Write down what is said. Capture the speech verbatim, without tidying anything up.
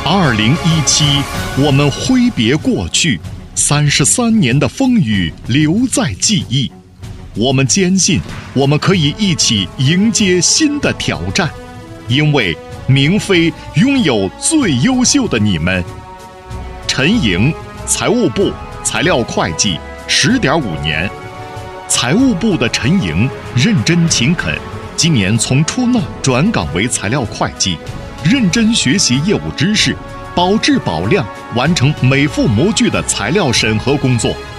二零一七，我们挥别过去，三十三年的风雨留在记忆。我们坚信，我们可以一起迎接新的挑战，因为明飞拥有最优秀的你们。陈莹，财务部材料会计十点五年，财务部的陈莹认真勤恳，今年从出纳转岗为材料会计，认真学习业务知识，保质保量，完成每幅模具的材料审核工作。